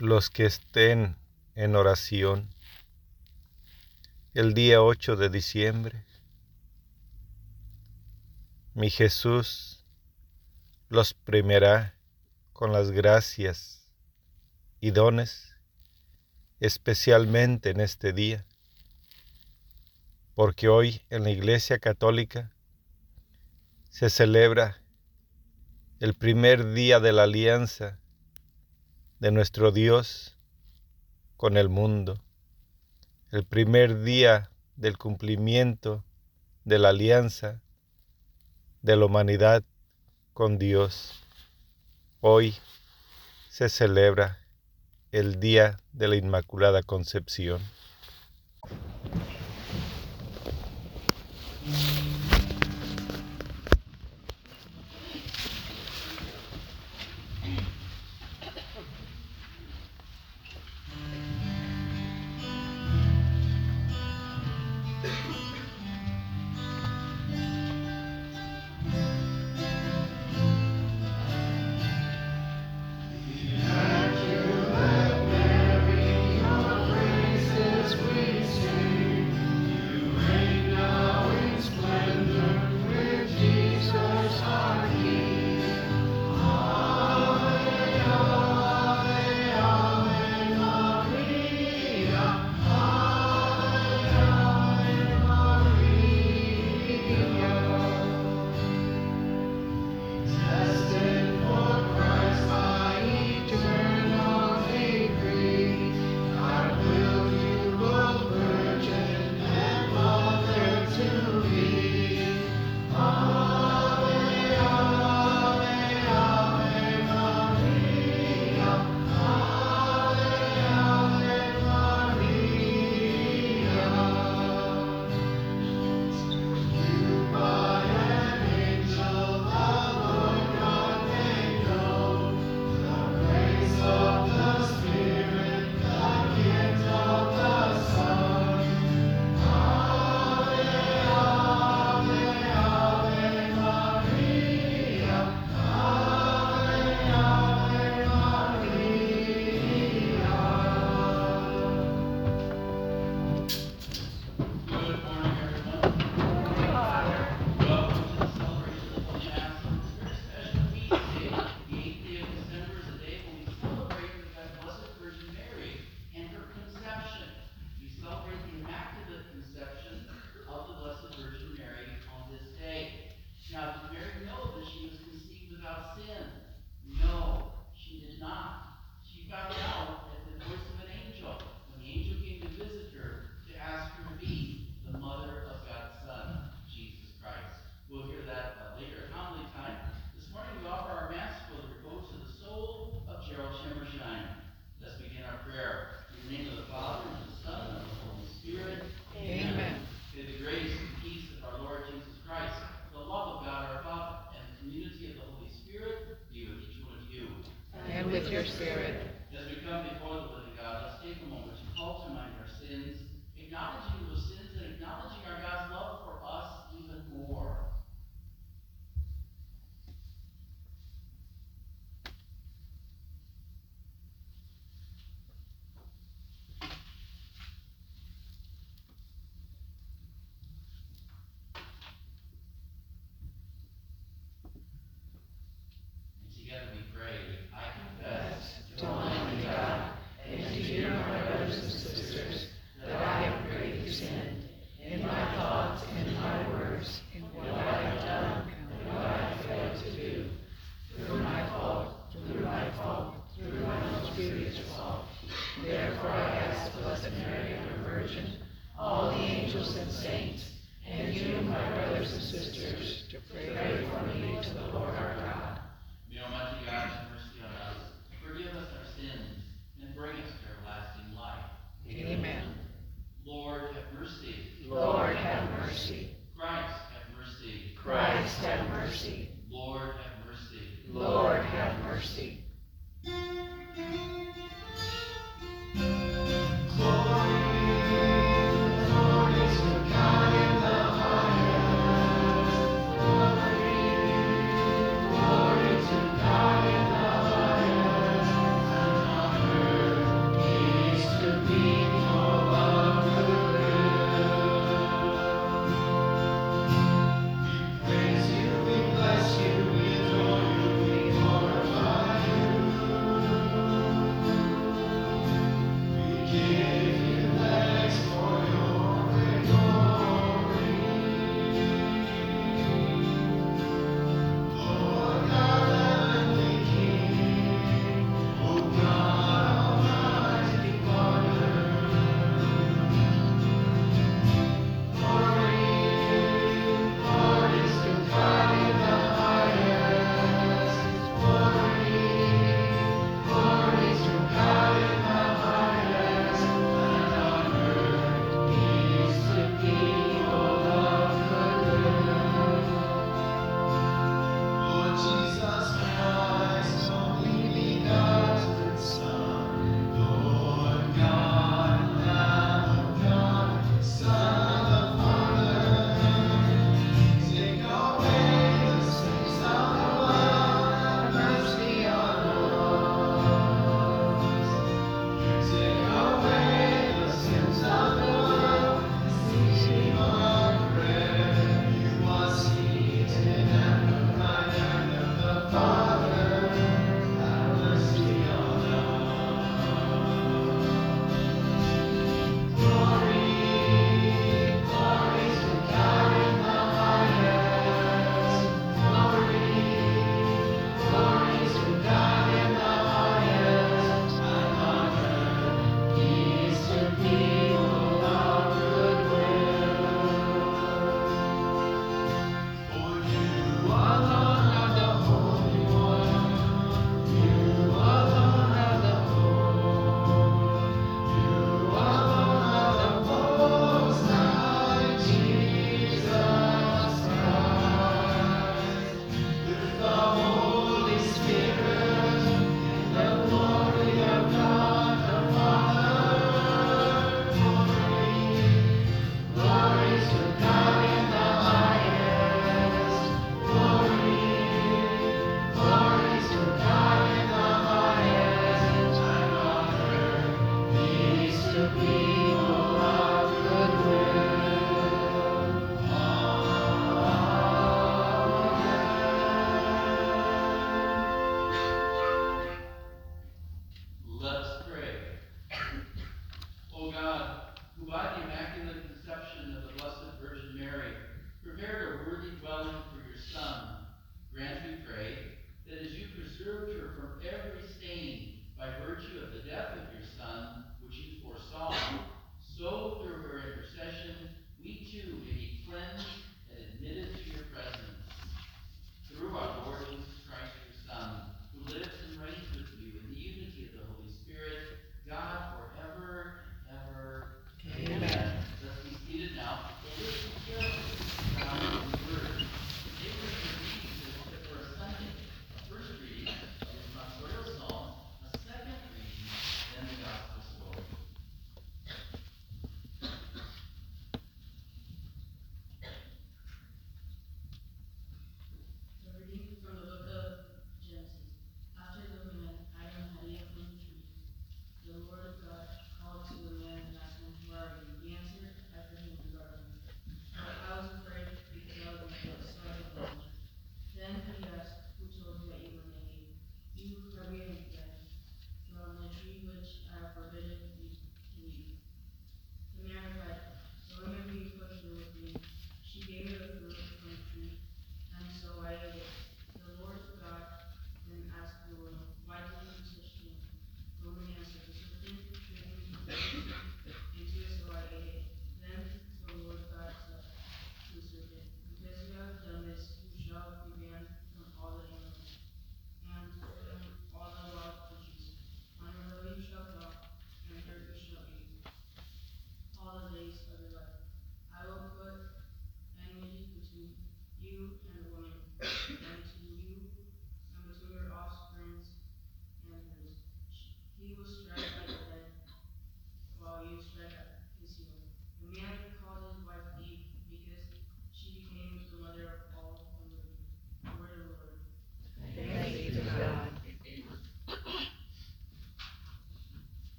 los que estén en oración el día 8 de diciembre. Mi Jesús los premiará con las gracias y dones, especialmente en este día, porque hoy en la Iglesia Católica se celebra el primer día de la alianza de nuestro Dios con el mundo, el primer día del cumplimiento de la alianza de la humanidad con Dios. Hoy se celebra el Día de la Inmaculada Concepción. And with your spirit. As we come before the living God, let's take a moment to call to mind our sins, acknowledging those sins and acknowledging our God's love for us even more. And together we pray, I confess To Almighty God and to you, my brothers and sisters, that I have greatly sinned in my thoughts people of good will. Let us pray. O God, who by the Immaculate Conception of the Blessed Virgin Mary prepared a worthy dwelling for your Son, grant, we pray, that as you preserved her from every stain by virtue of the death of your Son, which you foresaw,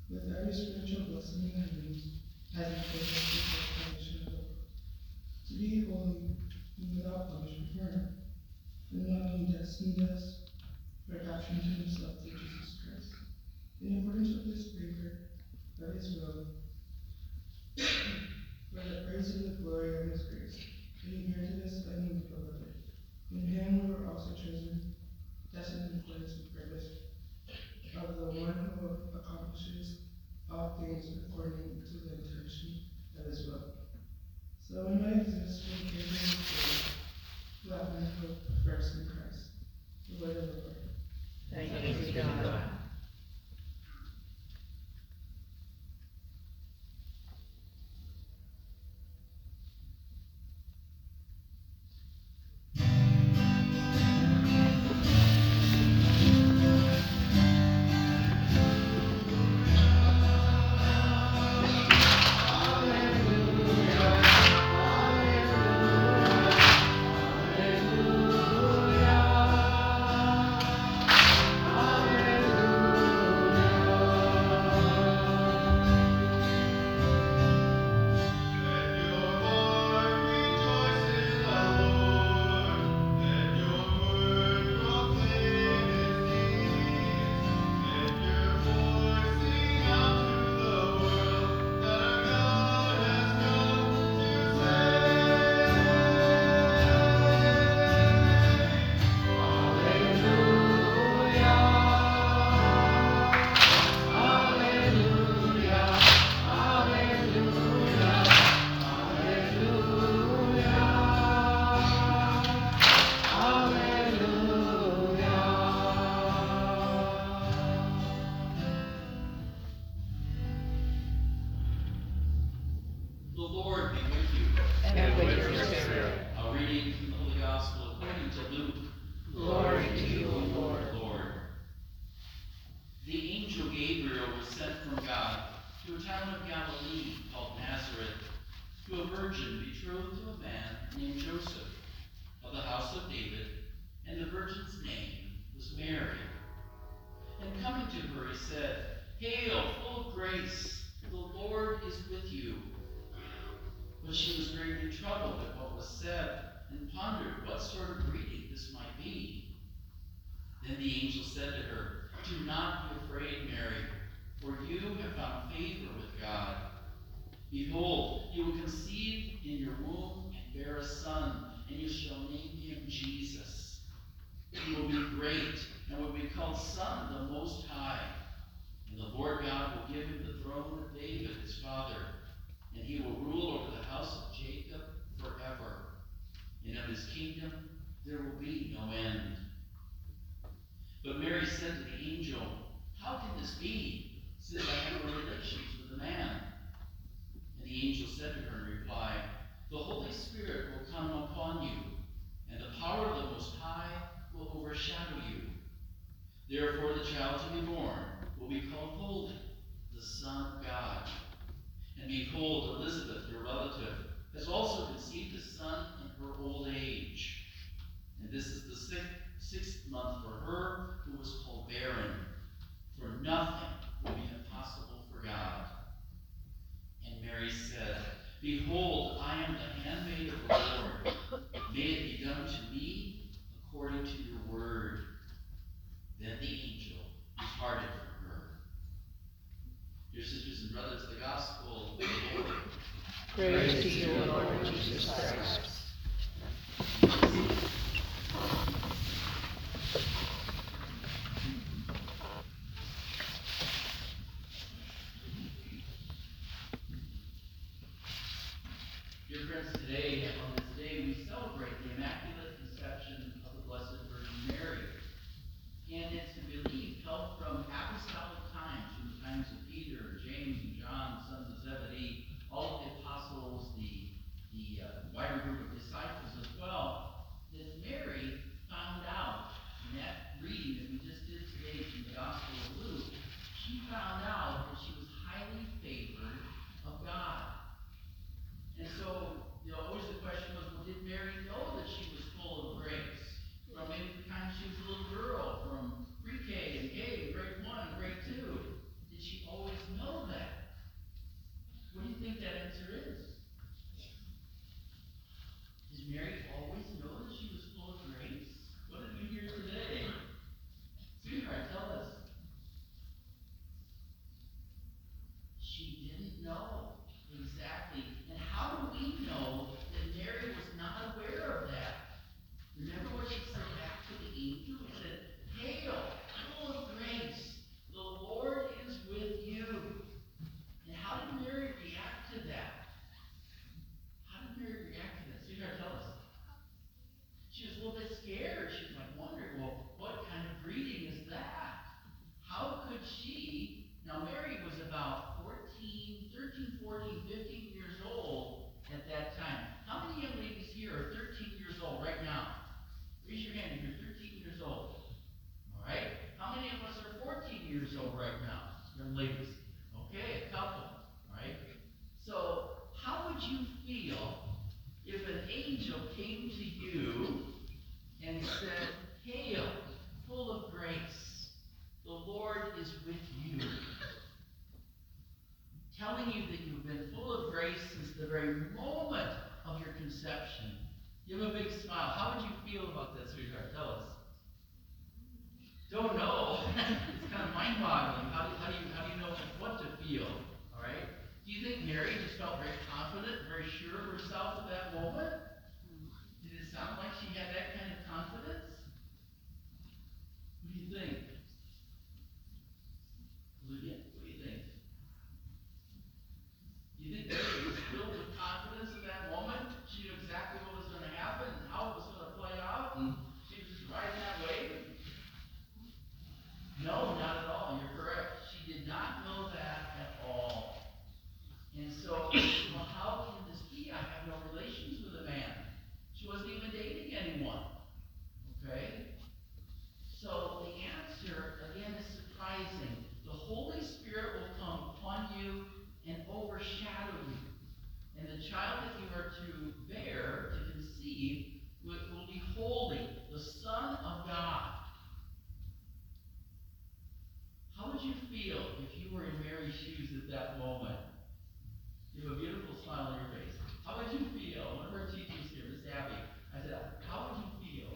with every spiritual blessing in the heavens, as it pertains to the foundation of the world. To be holy and without blemish before him, and not being destined us for adoption to himself through Jesus Christ, in accordance with his favor of his will, for the praise of the glory of his grace, that he granted us by the beloved. In him we were also chosen, destined in accordance with purpose of the one who accomplishes all things according to the intention of his will. So we might exist for the favor of his grace, who have been hope first in Christ, the word of the Lord. Thanks be to God. The Lord be with you. And with your spirit. A reading from the Holy Gospel according to Luke. Glory to you, O Lord. Lord. The angel Gabriel was sent from God to a town of Galilee called Nazareth, to a virgin betrothed to a man named Joseph, of the house of David, and the virgin's name was Mary. And coming to her, he said, "Hail, full of grace, the Lord is with you." But she was greatly troubled at what was said, and pondered what sort of greeting this might be. Then the angel said to her, "Do not be afraid, Mary, for you have found favor with God. Behold, you will conceive in your womb and bear a son, and you shall name him Jesus. He will be great and will be called Son of the Most High. And the Lord God will give him the throne of David his father, and he will rule over the house of Jacob forever. And of his kingdom there will be no end." But Mary said to the angel, "How can this be, since I have no relations with a man?" And the angel said to her in reply, "The Holy Spirit will come upon you, and the power of the Most High will overshadow you. Therefore the child to be born will be called Holy, the Son of God. And behold, Elizabeth, your relative, has also conceived a son in her old age. And this is the sixth month for her who was called barren, for nothing will be impossible for God." And Mary said, "Behold, I am the handmaid of the Lord. May it be done to me according to your word." Then the angel departed from her. Dear sisters and brothers, the gospel of the Lord. Praise to you, O Lord Jesus Christ. Dear friends, today, on this day, we celebrate the Immaculate Conception of the Blessed Virgin Mary. And it's believed held from apostolic times, from the times of Peter, James, and John, sons of Zebedee, all of the apostles, the wider group of disciples as well, that Mary found out in that reading that we just did today from the Gospel of Luke, she found out that she was highly favored of God. And so, always the question years old right now? Young ladies. Okay, a couple, right? So, how would you feel if an angel came to you and said, "Hail, full of grace, the Lord is with you," telling you that you've been full of grace since the very moment of your conception? Give a big smile. How would you feel about that, sweetheart? Tell us. Don't know. It's kind of mind-boggling. How do you know what to feel? All right. Do you think Mary just felt very confident, very sure of herself at that moment? Did it sound like she had that kind of confidence? What do you think? Olivia, what do you think? Do you think Mary was filled with confidence at that moment? She knew exactly what was going to happen and how it was going to play out, and she was just riding that wave? No, not at all. You're correct. She did not know that at all. And so, well, how can this be? I have no relations with a man. She wasn't even dating anyone. Okay? So the answer, again, is surprising. The Holy Spirit will come upon you and overshadow you. And the child that you are to bear, to conceive, will be holy, the Son of God. How would you feel if you were in Mary's shoes at that moment? You have a beautiful smile on your face. How would you feel? One of our teachers here, Miss Abby, I said, how would you feel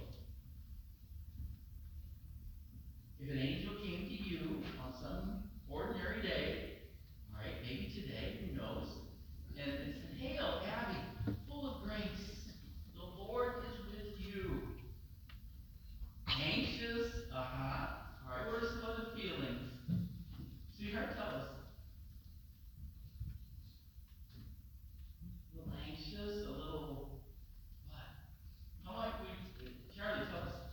if an angel came to you on some ordinary day, all right, maybe today, who knows, and said, "Hail, Abby, full of grace, the Lord is with you." Anxious? Uh-huh. All right, what are some other feelings? Sweetheart, tell us. A little anxious, a little what? How might we, Charlie, tell us.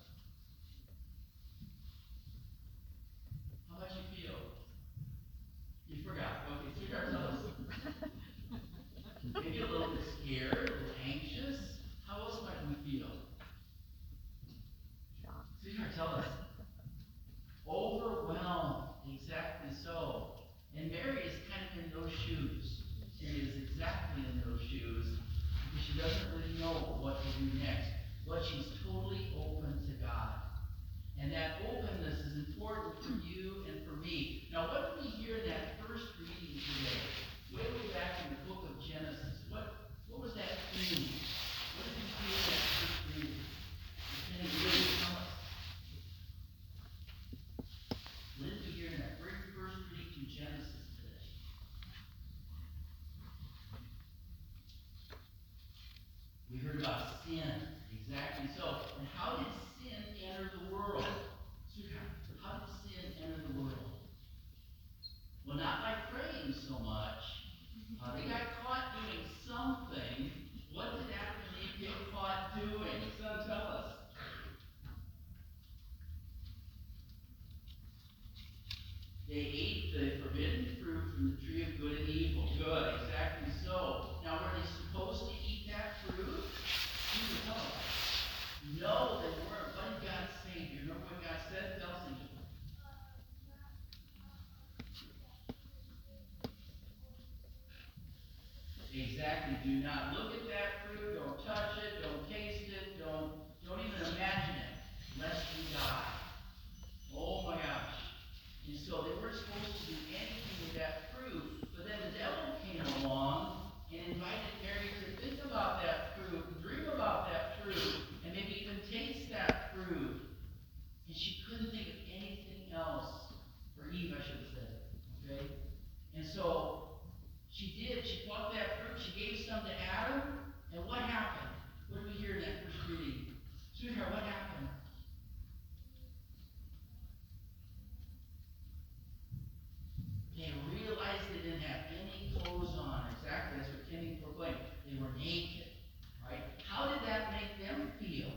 How might you feel? You forgot. Okay, sweetheart, tell us. Maybe a little bit scared, a little anxious. How else might we feel? Sweetheart, tell us. Overwhelmed. Exactly so. And Mary is kind of in those shoes. She is exactly in those shoes because she doesn't really know what to do next. But she's totally open to God. And that openness is important for you and for me. Now, what did we hear in that first reading today? Way back in the book of Genesis. What was that theme? What did we hear in that first reading? Can you really tell us? What did we hear in that very first reading from Genesis today? We heard about sin. Exactly so. And how did sin enter the world? Sweetheart, how did sin enter the world? Well, not by praying so much. They got caught doing something. What did Adam and Eve get caught doing? Son, tell us. They ate the forbidden fruit from the tree of good and evil. Good, exactly so. Now, were they supposed to eat that fruit? Jesus, tell us. No, they weren't. What did God say? Do you remember what God said? Tell us. Exactly. Do not look at that fruit. Don't touch it. Don't taste it. Don't even imagine it, lest you die. Oh my gosh. And so they weren't supposed to do anything with that fruit. But then the devil came along and invited Mary to think about that fruit, dream about that fruit, and maybe even taste that fruit. And she couldn't think of anything else. For Eve, I should have said. Okay? And so she did. She plucked that fruit. She gave some to Adam. And what happened? What did we hear in that first reading? Sweetheart, what happened? They realized they didn't have any clothes on. Exactly. That's what Kenny proclaimed. They were naked. Right? How did that make them feel?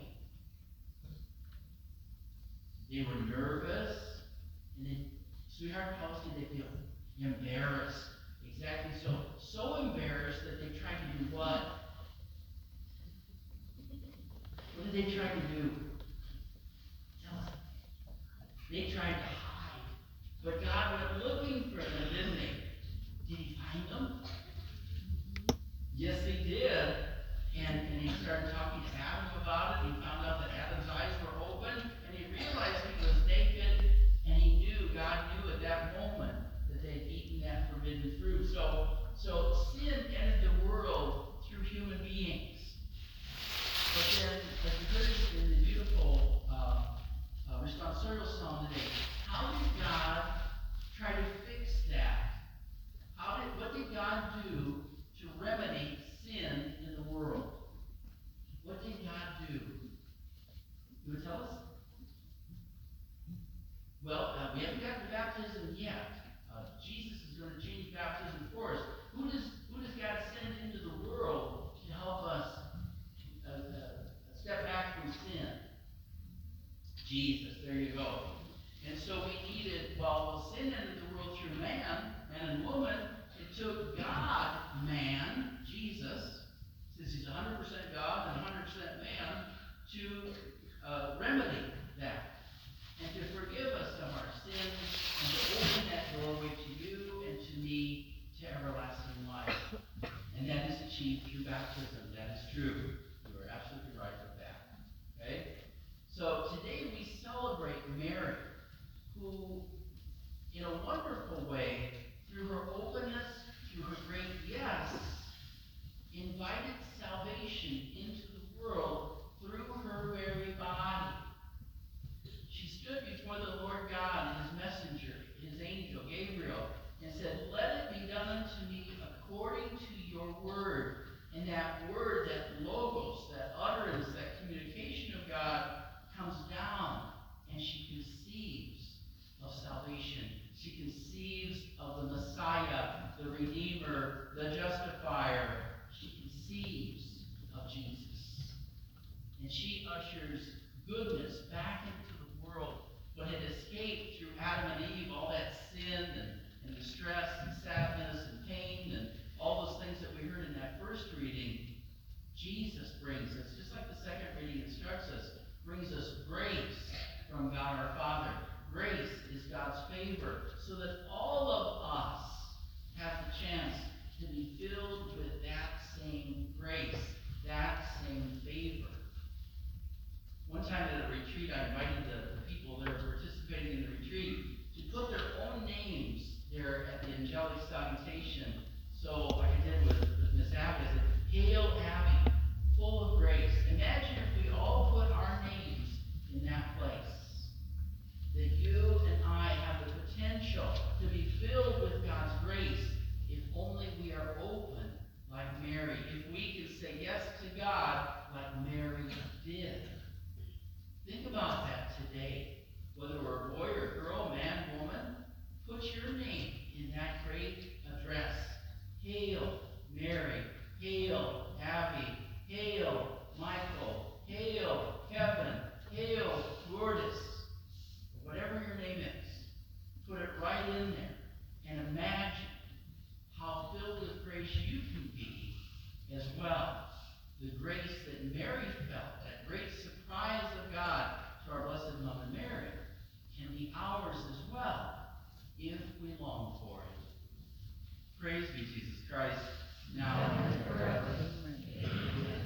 They were nervous. And then, sweetheart, how else did they feel? Embarrassed. Exactly so. So embarrassed that they tried to do what? What did they try to do? Tell us. They tried to hide. But God went looking for them, didn't he? Did he find them? Yes, he did. And he started talking to Adam about it. He found out that Adam's eyes were open, and he realized he was naked, and he knew, God knew at that moment that they'd eaten that forbidden fruit. So sin entered the world through human beings. But then, as we heard in the beautiful responsorial psalm today, how did God try to fix that? What did God do to remedy sin in the world? What did God do? You would tell us? Well, we haven't got to baptism yet. Jesus is going to change baptism for us. Who does God send into the world to help us step back from sin? Jesus, there you go. And so we needed, sin entered the world through man and woman. It took God, man, Jesus, since he's 100% God and 100% man, to remedy that and to forgive us of our sins and to open that doorway to you and to me to everlasting life. And that is achieved through baptism. That is true. You are absolutely right with that. Okay? So today we celebrate Mary, who, in a wonderful way, through her openness, through her great yes, invited salvation into the world through her very body. She stood before the Lord God and his messenger, his angel, Gabriel, and said, "Let it be done unto me according to your word." And that word, that logos, that utterance, that communication of God comes down, and she conceives of salvation. She conceives of the Messiah, the Redeemer, the Justifier. She conceives of Jesus. And she ushers goodness back into the world. What had escaped through Adam and Eve, all that sin and distress and sadness and pain and all those things that we heard in that first reading, Jesus brings us, just like the second reading instructs us, brings us grace from God our Father. Grace is God's favor, so that all of us have the chance to be filled with that same grace, that same favor. One time at a retreat, I invited the people that were participating in the retreat to put their own names there at the angelic salutation. So, like I did with Miss Abby, I said, "Hail Abby, full of grace." Imagine if we all put our names in that place. That you and I have the potential to be filled with God's grace if only we are open like Mary. If we can say yes to God like Mary did. Think about that today. Whether we're a boy or girl, man, woman, put your name in that great address. Hail Mary. Hail Abby. Hail Michael. Hail Kevin. Hail Lourdes. Whatever your name is, put it right in there and imagine how filled with grace you can be as well. The grace that Mary felt, that great surprise of God to our Blessed Mother Mary, can be ours as well if we long for it. Praise be Jesus Christ, now and forever. Amen.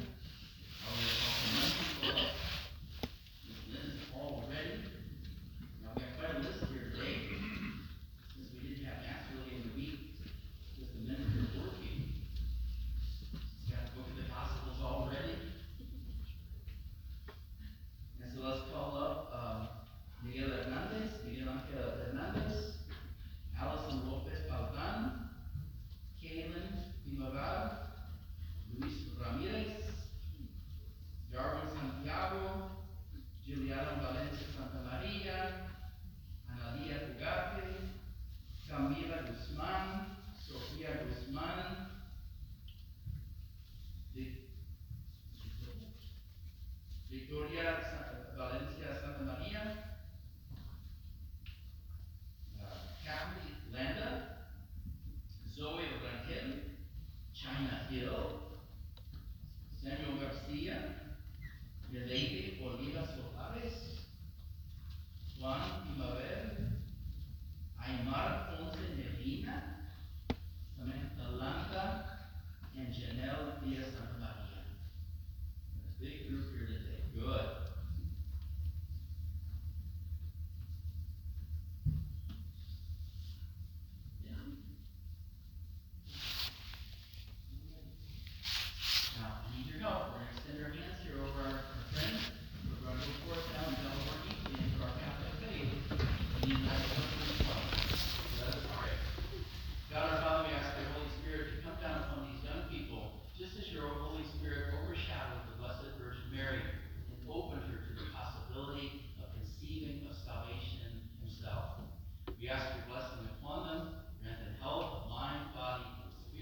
Lynn is all ready. Now we have quite a list here today, since we didn't have Mass really in the week, just the minister working. He's got the book of the Gospels all ready. And so let's call up Miguel Angel Hernandez, Allison Lopez Palgan, Kaylin Pimaval,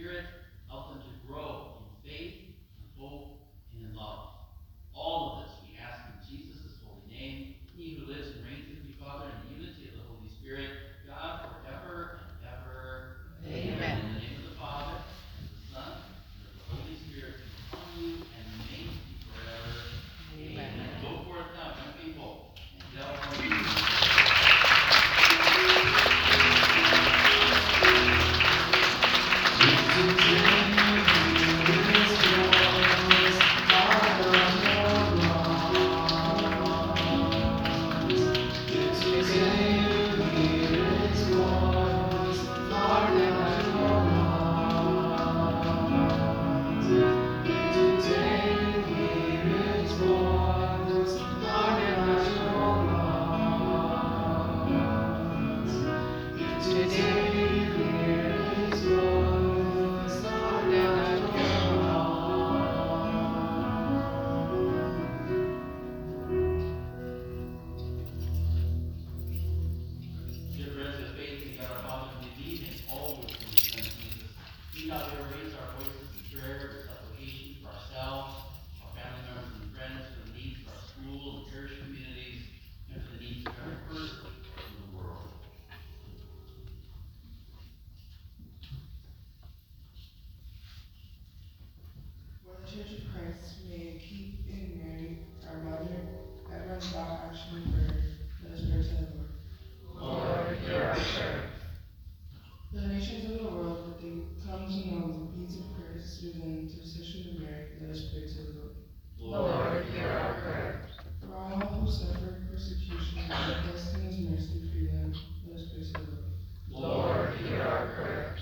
Spirit. Help them to grow in faith, in hope, and in love. All of this we ask in Jesus' holy name, he who lives and reigns with you, Father, in the unity of the Holy Spirit, God, forever and ever. Amen. In the name of the Father, and the Son, and of the Holy Spirit, upon you and remain with you forever. Amen. Go forth now, young people, and tell one Church of Christ may keep in Mary, our mother, ever in thought, action, and prayer. Let us pray to the Lord. Lord, hear our prayer. For the nations of the world, that they come to know the deeds of Christ through the intercession of Mary, let us pray to the Lord. Lord, hear our prayer. For all who suffer persecution, may Christ in his mercy free them, let us pray to the Lord. Lord, hear our prayers.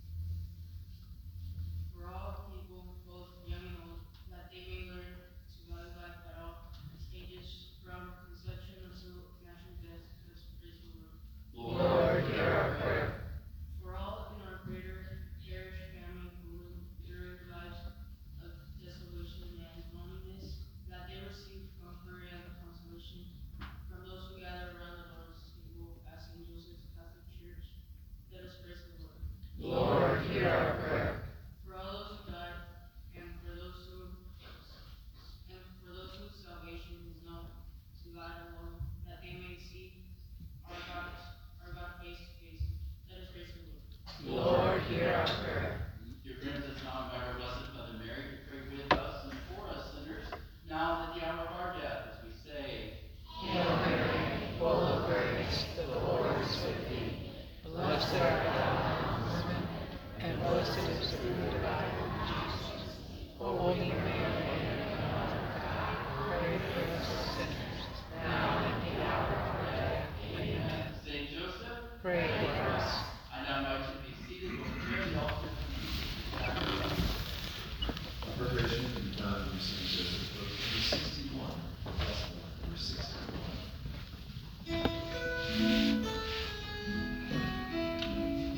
For all people, both young and old, that they may learn to value life at all stages, from conception until natural death, let us praise the Lord. Lord, hear our prayer. For all in our greater parish family who endure lives of desolation and loneliness, that they receive comfort and consolation from those who gather around the Lord's table at St. Joseph's Catholic Church, let us praise the Lord. Lord, hear our prayer. For all those who died, and for those whose salvation is known to God alone, that they may see our God face to face, let us praise the Lord. Lord, hear our prayer. Dear friends, let's now invite our Blessed Mother Mary to pray with us and for us sinners, now and at the hour of our death, as we say, Hail Mary, full of grace, the Lord is with thee. Blessed art thou among women, and blessed is the fruit of thy womb, Jesus. Holy Mary, Mother of God, pray for us sinners, now and at the hour of our death. Amen. Saint Joseph, Pray for us. I now invite you to be seated. We'll prepare the altar for the sacrifice. Preparation can be found in St. Joseph, book 361, lesson number 61.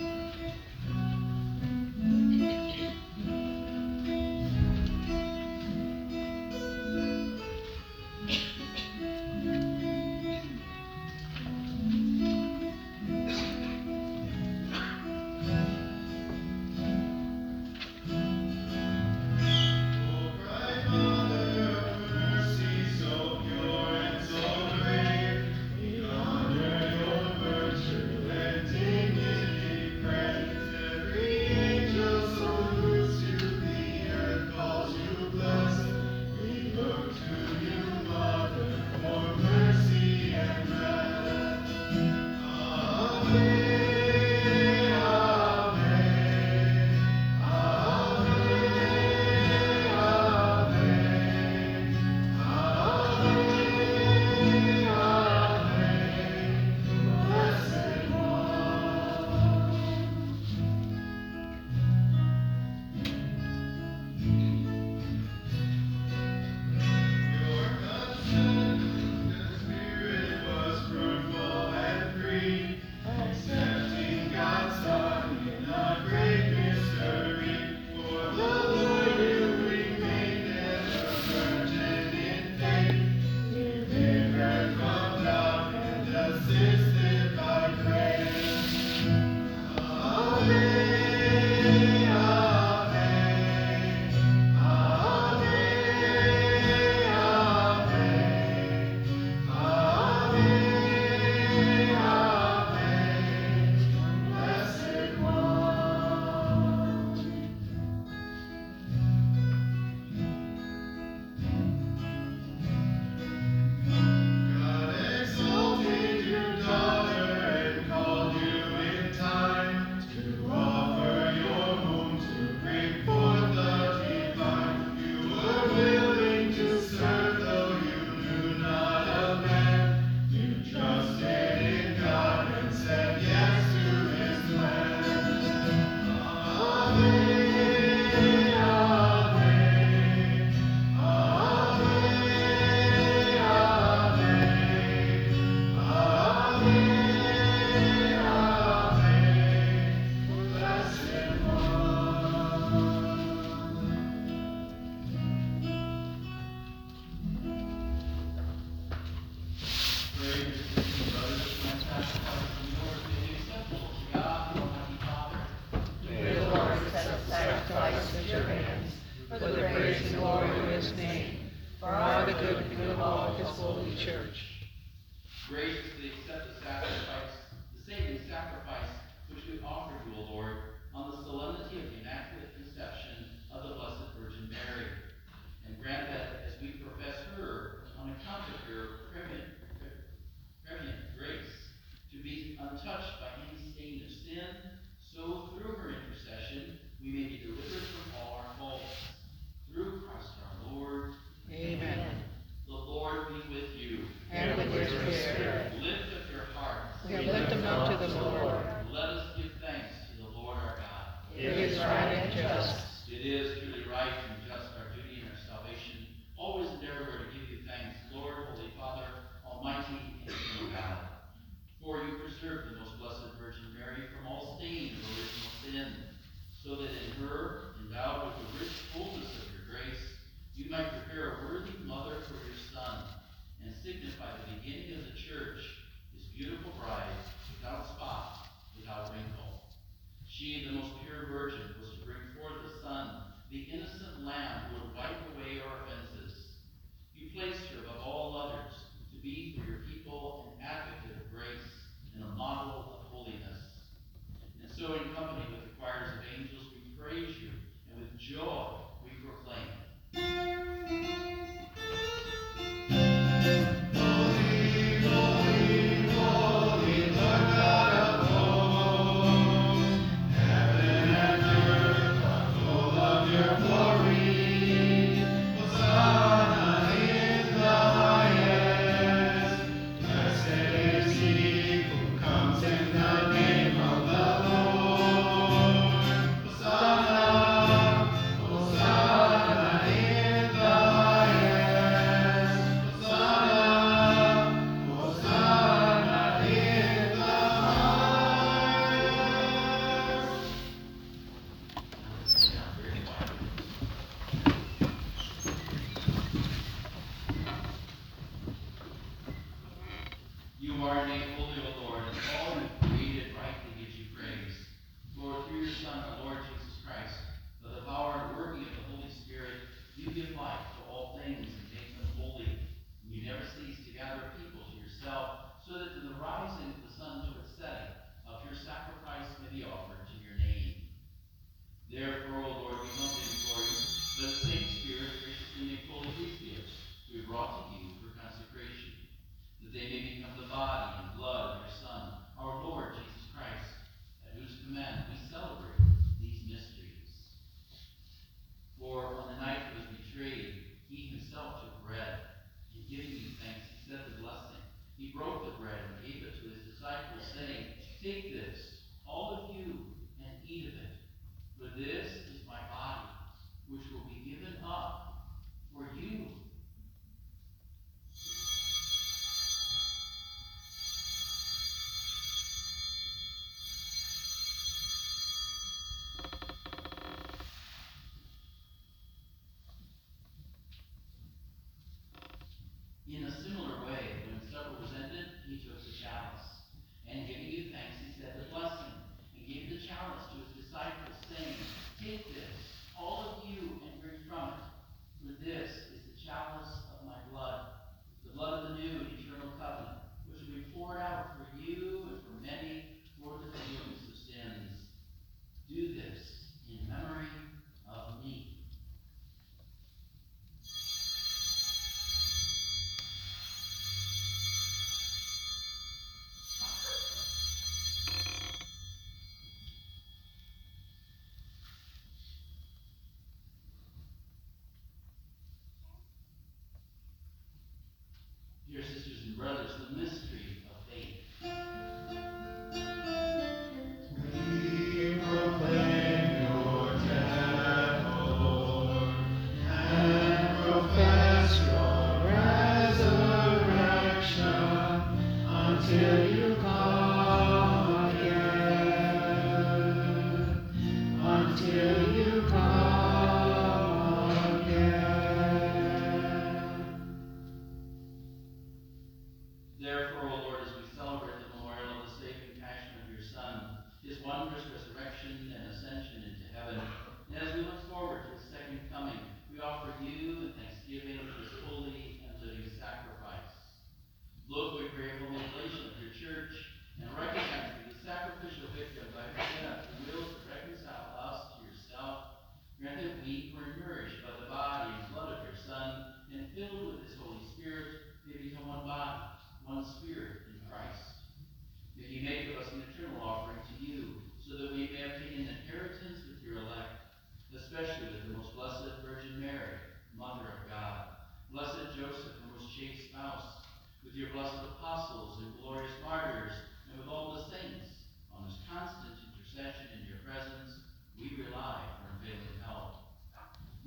glorious name, for our the good and good of all his holy church. Graciously accept the sacrifice, the saving sacrifice which we offer you, O Lord, on the solemnity of the Immaculate Conception of the Blessed Virgin Mary. And grant that as we profess her on account of your prevenient grace, to be untouched by any stain of sin, so through her intercession we may be delivered from all our faults. Through Christ our Lord. Amen. The Lord be with you. And with your spirit. Lift up your hearts. We lift them up to the Lord. Let us give thanks to the Lord our God. It is right and just. It is truly right and just, our duty and our salvation, always and everywhere to give you thanks, Lord, Holy Father, Almighty and eternal God. For you preserved the most blessed Virgin Mary from all stain of original sin, so that in her, endowed with the rich fullness of your grace, you might prepare a worthy mother for your Son, and signify the beginning of the church, his beautiful bride, without spot, without wrinkle. She, the most pure virgin, was to bring forth the Son, the innocent Lamb who would wipe away our offenses. You placed her above all others to be for your people an advocate of grace and a model of holiness. And so, in company with the choirs of angels, we praise you, and with joy we proclaim. You are named holy, O Lord, and all you created rightly gives you praise. Lord, through your Son, our Lord Jesus Christ, by the power and working of the Holy Spirit, you give life to all things and make them holy. And you never cease to gather people to yourself, so that in the rising of the sun to its setting, of your sacrifice may be offered to your name. Therefore, O Lord, we humbly implore you, let the same Spirit graciously make holy these gifts we brought to you for consecration, that they may become the body and blood of your Son, our Lord Jesus Christ, at whose command we celebrate these mysteries. For on the night he was betrayed, he himself took bread, and giving you thanks, he said the blessing. He broke the bread and gave it to his disciples, saying, "Take this, all of you, and eat of it, for this is my body, which will be given up for you." In a similar way, when supper was ended, he took the chalice, and giving you thanks, he said the blessing, and gave the chalice to his disciples, saying, "Take this, all of you, and drink from it, for this is the chalice of my blood, the blood of the new and eternal covenant, which will be poured out for you and for many for the forgiveness of sins. Do this in memory of me." Dear sisters and brothers, the mystery of faith. We proclaim your death, O Lord, and profess your resurrection until you come again. Until you come again. Therefore, O Lord, as we celebrate the memorial of the saving passion of your Son, his wondrous resurrection and ascension into heaven, and as we look forward to his second coming, we offer you in thanksgiving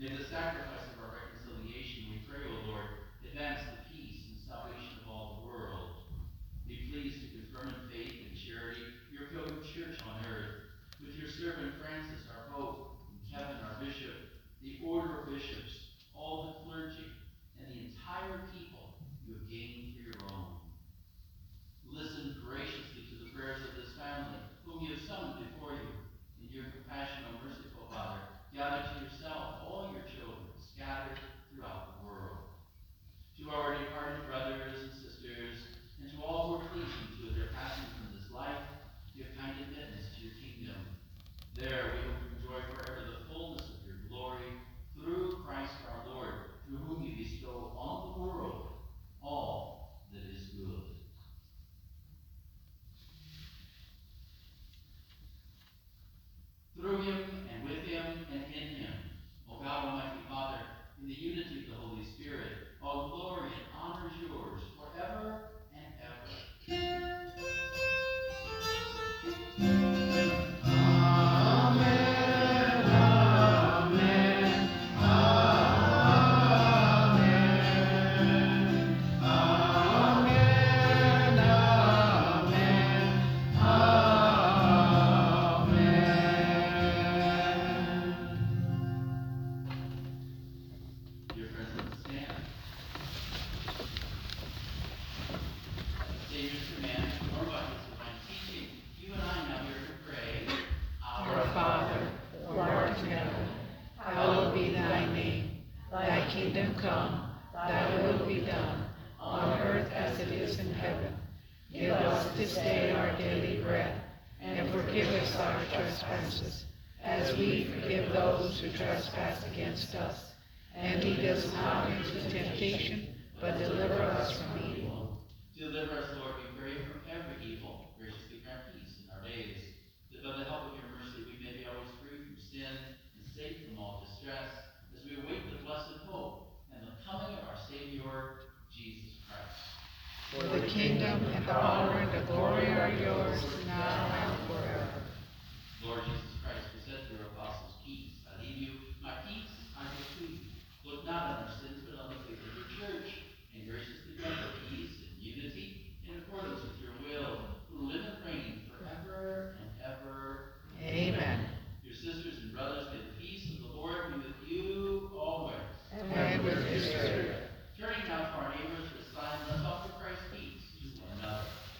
May the sacrifice of our reconciliation, we pray, O Lord, advance the peace and salvation of all the world. Be pleased to confirm in faith and charity your pilgrim church on earth, with your servant Francis, our Pope, and Kevin, our Bishop, the order of bishops, all the clergy, and the entire people you have gained for your own. Listen graciously to the prayers of this family, whom you have summoned before you. In your compassion, O merciful Father, gather to yourself all your children scattered throughout the world. To our departed brothers and sisters, and to all who are pleasing to their passing from this life, give kind admittance to your kingdom. There we will enjoy forever the fullness of your glory, through Christ our Lord, through whom you bestow on the world all that is good. Through him, and with him, and in him, O God, Almighty Father, in the unity of the Holy Spirit, all glory and honor is yours forever and ever. Dear friends, let's stand. At the Savior's command, nor by his divine teaching, you and I now here to pray. Our Father, who art in heaven, hallowed be thy name. Thy kingdom come, thy will be done, on earth as it is in heaven. Give us this day our daily bread, and forgive us our trespasses, as we forgive those who trespass against us. And lead us not into temptation, but deliver us from evil. Deliver us, Lord, we pray, from every evil. Graciously grant peace in our days, that by the help of your mercy we may be always free from sin and safe from all distress, as we await the blessed hope and the coming of our Savior, Jesus Christ. For the kingdom and the power and the glory are yours, now and forever. Lord Jesus Christ, who said to your apostles, peace I leave you, my peace I give to you. Look not on our sins, but on the faith of your church, and graciously grant her peace and unity in accordance with your will, who live and reign forever and ever. Amen. Your sisters and brothers, may the peace of the Lord be with you always. And with your spirit. Turning now to our neighbors for a sign, let's offer Christ's peace to one another.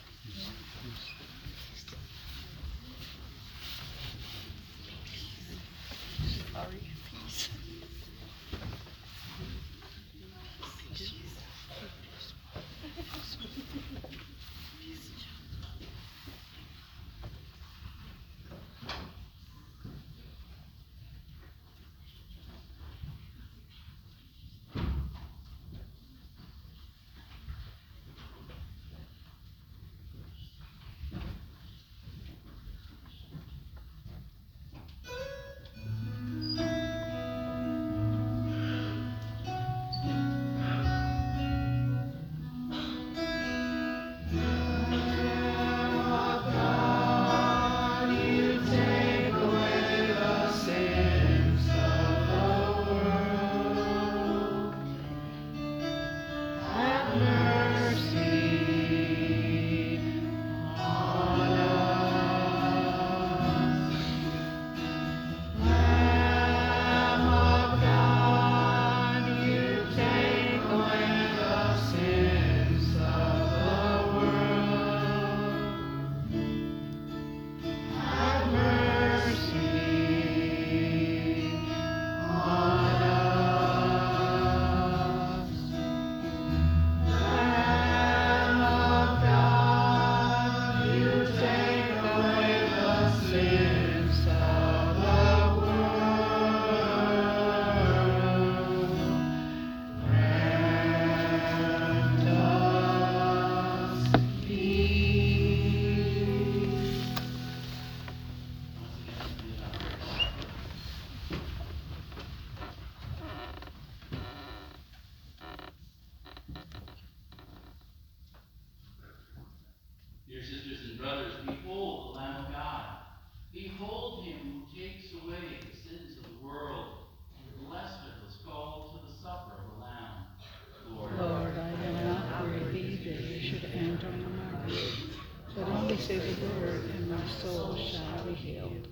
my soul shall be healed.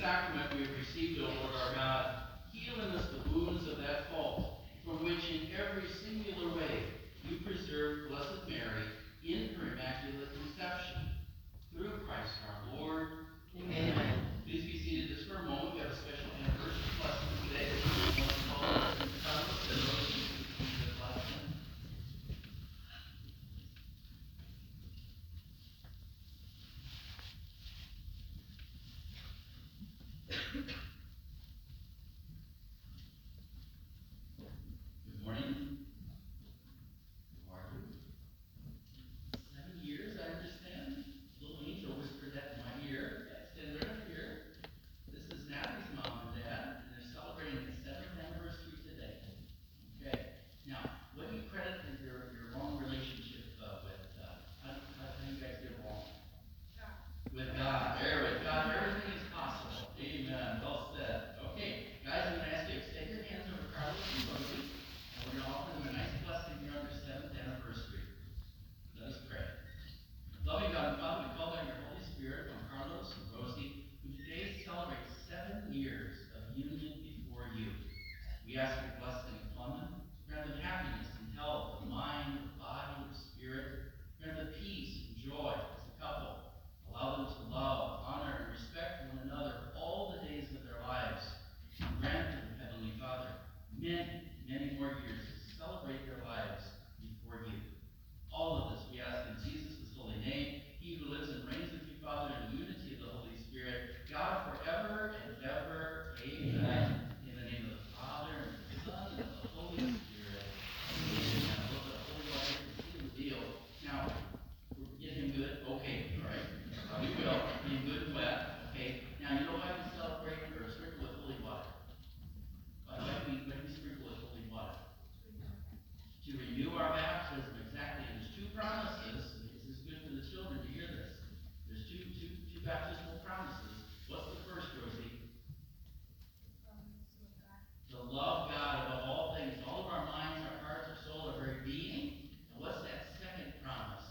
sacrament we have received, O Lord our God, heal in us the wounds of that fault, from which in every singular way you preserve Blessed Mary in her Immaculate Conception. Through Christ our Lord. Amen. Please be seated just for a moment. We have a special anniversary lesson today. Good morning. How are you? 7 years, I understand. Little angel whispered that in my ear. Stand right up here. This is Natalie's mom and dad, and they're celebrating the 7th anniversary today. Okay. Now, what do you credit your wrong relationship with? How do you guys get along? With God. With God, everything is possible. Amen. Well said. Okay, guys, I'm going to ask you to extend your hands over Carlos and Rosie, and we're going to offer them a nice blessing here on their 7th anniversary. Let us pray. Loving God and Father, we call down your Holy Spirit on Carlos and Rosie, who today celebrates 7 years of union before you. We ask your blessing upon them. Grant them happiness and health of mind, of body, of spirit. Grant them peace and joy as a couple. Allow them to love, honor, and respect one another all the days of their lives. And grant them, Heavenly Father, many, many more years to celebrate their lives before you. All of this we ask in Jesus' holy name, he who lives and reigns with you, Father, in the unity of the Holy Spirit, God forever and ever. Amen. In the name of the Father, and the Son, and of the Holy Spirit. Amen. Look at the Holy Water and seal the deal. Now, we're getting good. Okay, all right. We will. Being good and wet. Okay. Now, you know why we celebrate or sprinkle with holy water? Why do we sprinkle with holy water? To renew our baptism, exactly. And there's 2 promises. This is good for the children to hear this. There's two baptismal promises. What's the first, Rosie? To love God above all things, all of our minds, our hearts, our soul, our very being. And what's that second promise?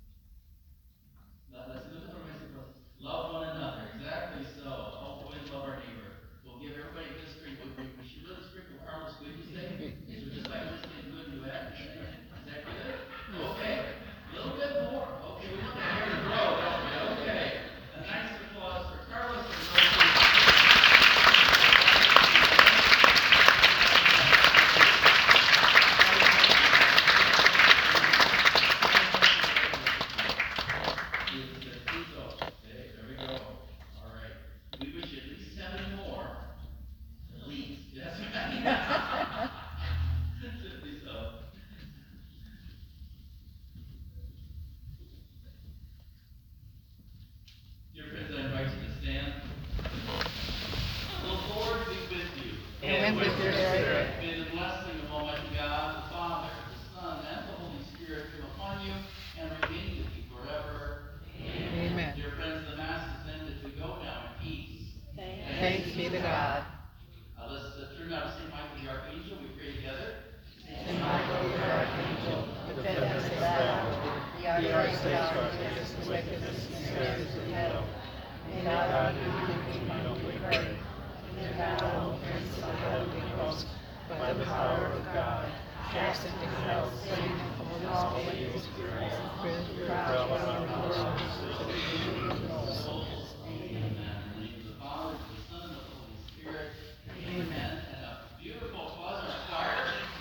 Let's look at the rest. Love one another. Exactly so. Always love our neighbor. We'll give everybody a good sprinkle. We should really sprinkle Carlos. Good, you say? So just like this getting good and wet. Is that good? Okay. A little bit more. Okay, we want the hair to grow, don't we? Okay. A nice applause for Carlos and Rosie. Okay, there we go. All right. We wish you at least 7 more. At least. That's right. Simply so. Dear friends, I invite you to stand. The Lord be with you. And with your spirit. May the blessing of Almighty God, the Father, the Son, and the Holy Spirit come upon you and remain with you forever. Amen. Dear friends, the Mass is ended. We go now in peace. Thanks be to God. Let's turn now to St. Michael the Archangel. We pray together. Saint Michael, the archangel, defend us in battle. The archangel against the wickedness and snares of hell. May God rebuke them, we pray. And thou, O Prince of the heavenly host, by the power of God, cast into hell Satan and all the evil spirits, through crowd of Amen. In the name of the Father, the Son, and the Holy Spirit. Amen. And a beautiful applause our choir.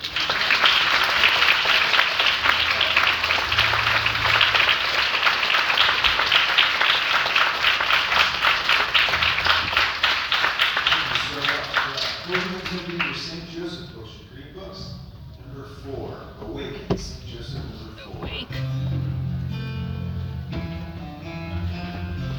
St. Joseph Ocean Green Books, number 4, Awaken, St. Joseph, number 4.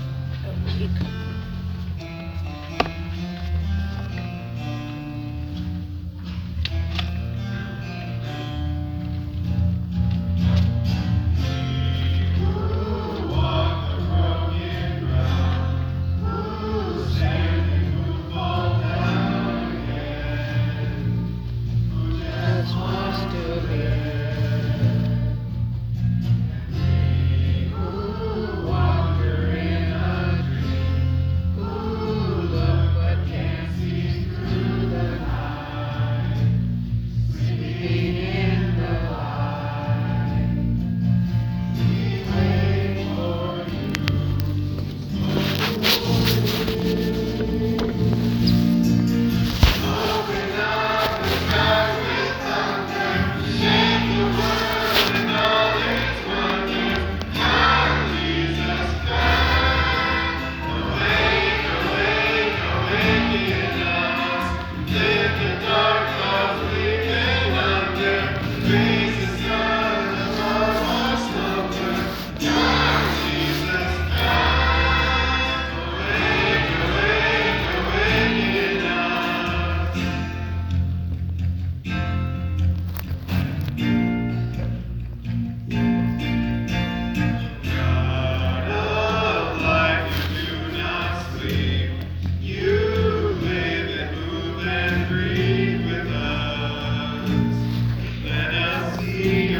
We